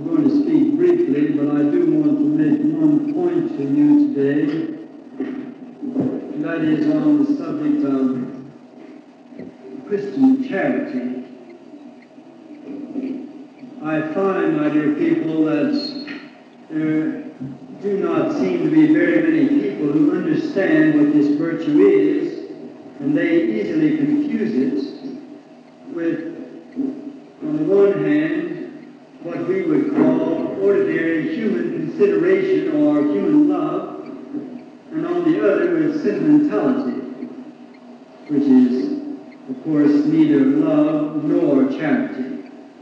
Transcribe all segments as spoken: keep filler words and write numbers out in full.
I'm going to speak briefly, but I do want to make one point to you today. And that is on the subject of Christian charity. I find, my dear people, that there do not seem to be very many people who understand what this virtue is, and they easily confuse it with, on the one hand, what we would call ordinary human consideration or human love, and on the other with sentimentality, which is, of course, neither love nor charity.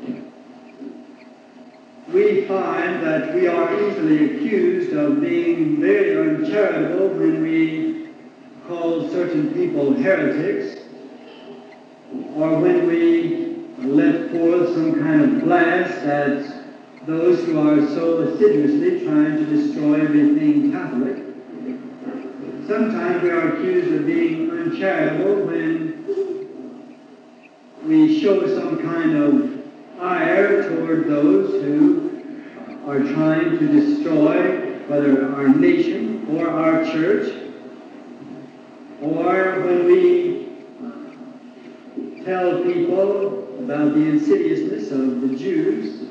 We find that we are easily accused of being very uncharitable when we call certain people heretics, or when we let forth some kind of blast at those who are so assiduously trying to destroy everything Catholic. Sometimes we are accused of being uncharitable when we show some kind of ire toward those who are trying to destroy whether our nation or our church, or when we tell people about the insidiousness of the Jews.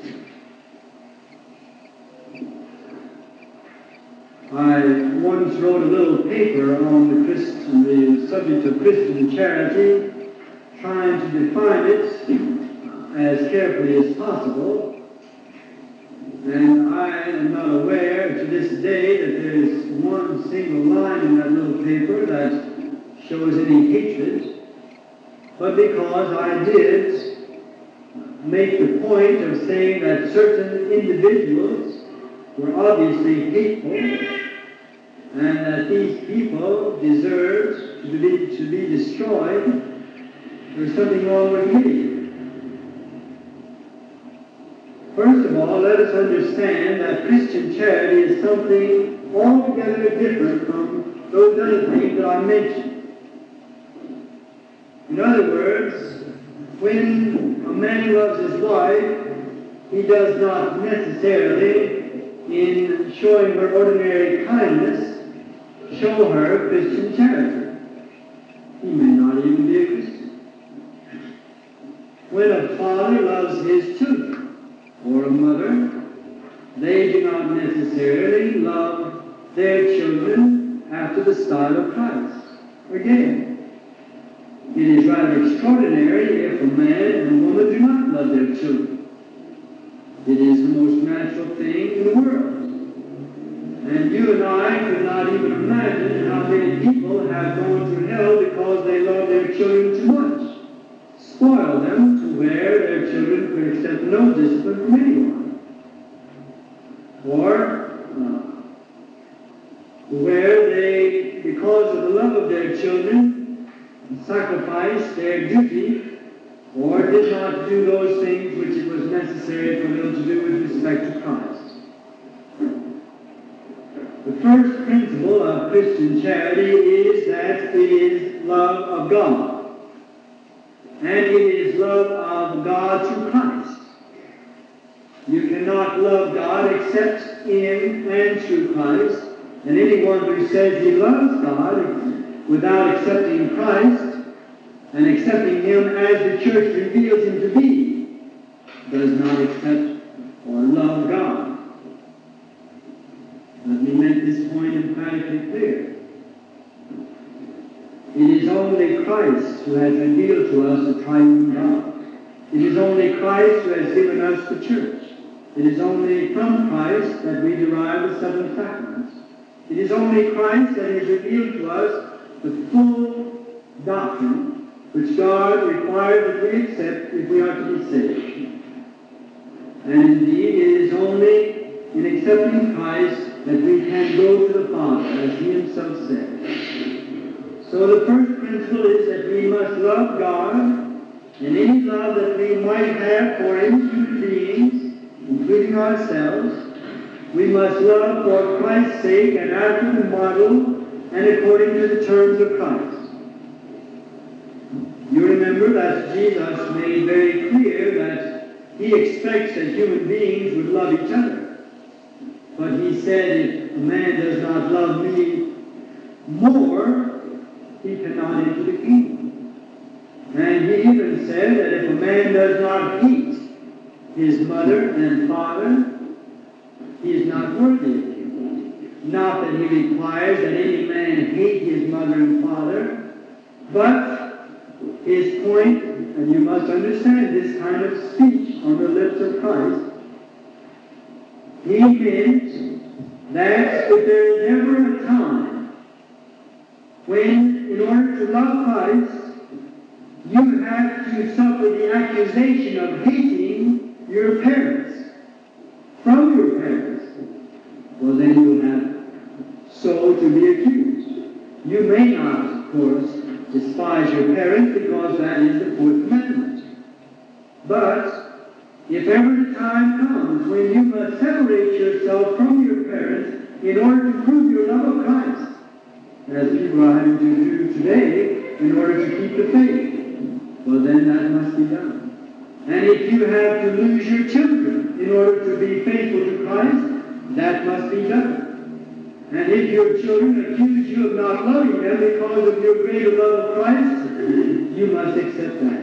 I once wrote a little paper on the, Christian, the subject of Christian charity, trying to define it as carefully as possible. And I am not aware to this day that there is one single line in that little paper that shows any hatred. But because I did make the point of saying that certain individuals were obviously hateful, and that these people deserved to be, to be destroyed, there's something wrong with me. First of all, let us understand that Christian charity is something altogether different from those other things that I mentioned. In other words, when a man loves his wife, he does not necessarily, in showing her ordinary kindness, show her Christian charity. He may not even be a Christian. When a father loves his children, or a mother, they do not necessarily love their children after the style of Christ. Again, it is rather extraordinary if a man and a woman do not love their children. It is the most natural thing in the world. And you and I could not even imagine how many people have gone to hell because they love their children too much. Spoil them to where their children could accept no discipline from anyone. Or uh, where they, because of the love of their children, sacrificed their duty, or did not do those things which it was necessary for them to do with respect to Christ. The first principle of Christian charity is that it is love of God. And it is love of God through Christ. You cannot love God except in and through Christ. And anyone who says he loves God without accepting Christ and accepting Him as the church reveals Him to be, does not accept or love God. Let me make this point emphatically clear. It is only Christ who has revealed to us the triune God. It is only Christ who has given us the church. It is only from Christ that we derive the seven sacraments. It is only Christ that has revealed to us the full doctrine which God requires that we accept if we are to be saved. And indeed, it is only in accepting Christ that we can go to the Father, as He Himself said. So the first principle is that we must love God, and any love that we might have for any human beings, including ourselves, we must love for Christ's sake and after the model and according to the terms of Christ. You remember that Jesus made very clear that He expects that human beings would love each other. But he said, if a man does not love me more, he cannot enter the kingdom. And he even said that if a man does not hate his mother and father, he is not worthy of him. Not that he requires that any man hate his mother and father, but his point, and you must understand this kind of speech on the lips of Christ, he meant that if there is ever a time when, in order to love Christ, you have to suffer the accusation of hating your parents, from your parents, well then you will have so to be accused. You may not, of course, despise your parents because that is the fourth commandment. But if ever the time comes when you must separate yourself from your parents in order to prove your love of Christ, as people are having to do today in order to keep the faith, well then that must be done. And if you have to lose your children in order to be faithful to Christ, that must be done. And if your children accuse you of not loving them because of your greater love of Christ, you must accept that.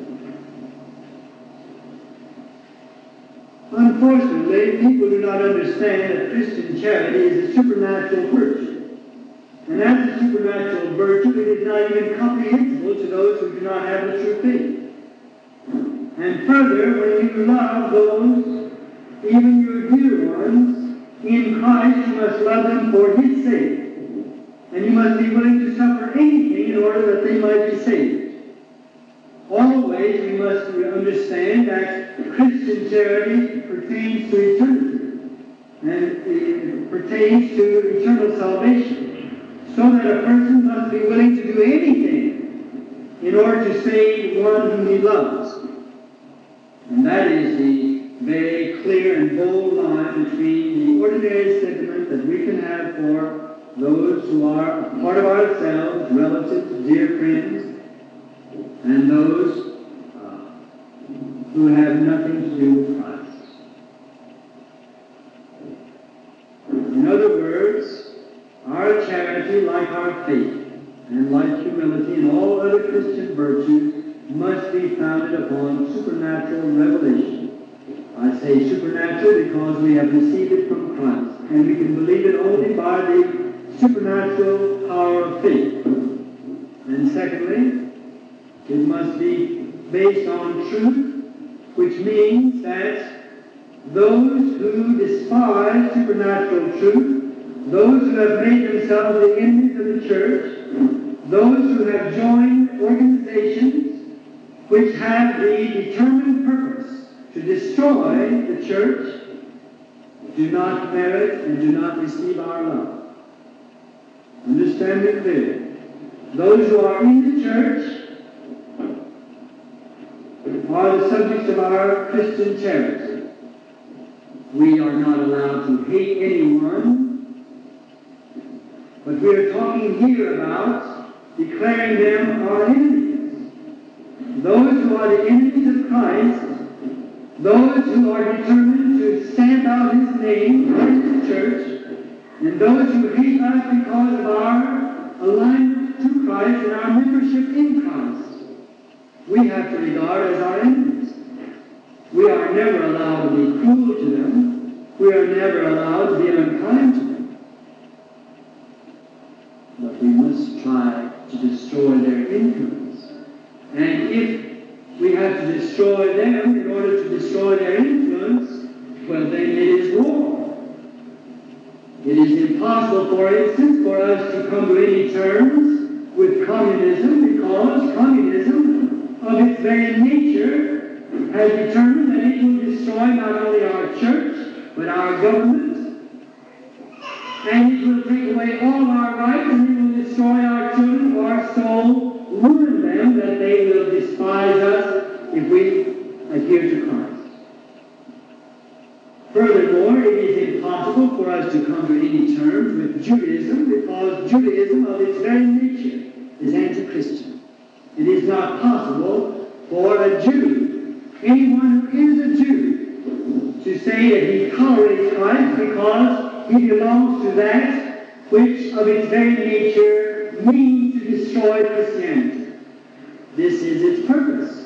Unfortunately, people do not understand that Christian charity is a supernatural virtue. And as a supernatural virtue, it is not even comprehensible to those who do not have the true faith. And further, when you love those, even your dear ones, in Christ, you must love them for His sake. And you must be willing to suffer anything in order that they might be saved. Always, we must understand that Christian charity pertains to eternity. And it pertains to eternal salvation. So that a person must be willing to do anything in order to save one whom he loves. And that is the very clear and bold line between the ordinary sentiment that we can have for those who are a part of ourselves, relatives, dear friends, and those uh, who have nothing to do with Christ. In other words, our charity, like our faith, and like humility and all other Christian virtues, must be founded upon supernatural revelation. I say supernatural because we have received it from Christ, and we can believe it only by the supernatural power of faith. And secondly, it must be based on truth, which means that those who despise supernatural truth, those who have made themselves the enemies of the church, those who have joined organizations which have the determined purpose to destroy the church, do not merit and do not receive our love. Understand it clearly. Those who are in the church are the subjects of our Christian charity. We are not allowed to hate anyone, but we are talking here about declaring them our enemies. Those who are the enemies of Christ, those who are determined to stamp out His name in the church, and those who hate us because of our alignment to Christ and our membership in Christ, we have to regard as our enemies. We are never allowed to be cruel to them. We are never allowed to be unkind to them. But we must try to destroy their influence. And if we have to destroy them in order to destroy their influence, well then it is war. It is impossible, for instance, for us to come to any terms with communism because communism, of its very nature, has determined that it will destroy not only our church, but our government, and it will take away all our rights, and it will destroy our children, or so ruin them that they will despise us if we adhere to Christ. Furthermore, it is impossible for us to come to any terms with Judaism because Judaism of its very nature is anti-Christian. It is not possible for a Jew anyone who is a Jew to say that he tolerates Christ because he belongs to that which of its very nature means to destroy Christianity. This is its purpose.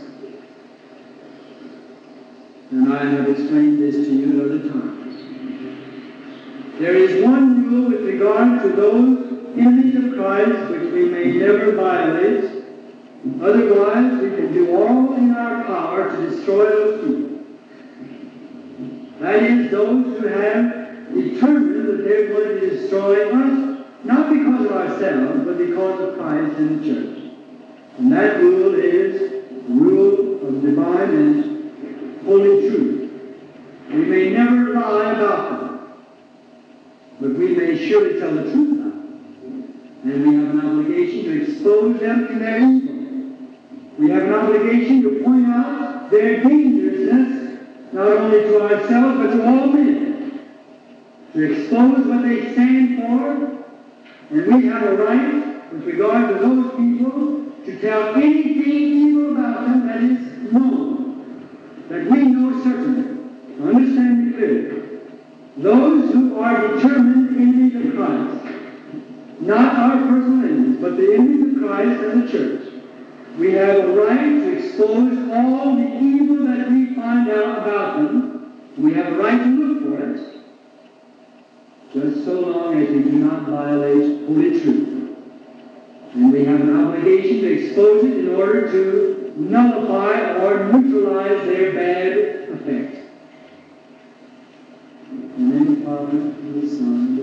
And I have explained this to you at other times. There is one rule with regard to those enemies of Christ which we may never violate. Otherwise, we can do all in our power to destroy those people. That is, those who have determined that they're going to destroy us, not because of ourselves, but because of Christ and the church. And that rule is the rule of divine and holy truth. We may never lie about them, but we may surely tell the truth about them. And we have an obligation to expose them to their evil. We have an obligation to point out their dangerousness, not only to ourselves, but to all men. To expose what they stand for, and we have a right, with regard to those people, to tell anything evil about them that is known, that we know certainly. Understand me clearly. Those who are determined enemies of Christ, not our personal enemies, but the enemies of Christ and the church, we have a right to expose all the evil that we find out about them. We have a right to look for it, just so long as we do not violate holy truth. And we have an obligation to expose it in order to nullify or neutralize their bad effect. In the name of the Father, and the Son,